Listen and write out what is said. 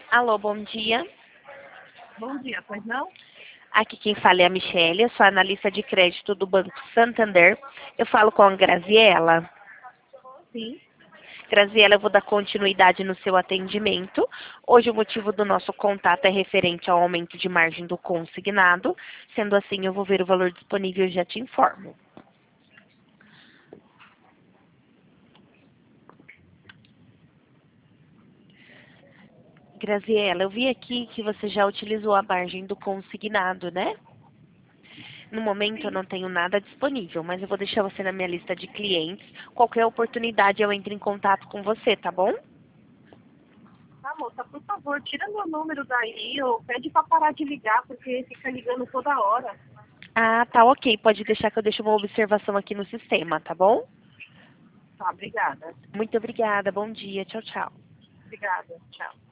Alô, bom dia. Bom dia, pois não? Aqui quem fala é a Michelle, eu sou analista de crédito do Banco Santander. Eu falo com a Graziela. Sim. Graziela, eu vou dar continuidade no seu atendimento. Hoje o motivo do nosso contato é referente ao aumento de margem do consignado. Sendo assim, eu vou ver o valor disponível e já te informo. Graziela, eu vi aqui que você já utilizou a margem do consignado, né? No momento eu Sim. não tenho nada disponível, mas eu vou deixar você na minha lista de clientes. Qualquer oportunidade eu entro em contato com você, tá bom? Tá, moça, por favor, tira meu número daí ou pede pra parar de ligar, porque fica ligando toda hora. Ah, tá ok. Pode deixar que eu deixo uma observação aqui no sistema, tá bom? Tá, obrigada. Muito obrigada. Bom dia. Tchau, tchau. Obrigada. Tchau.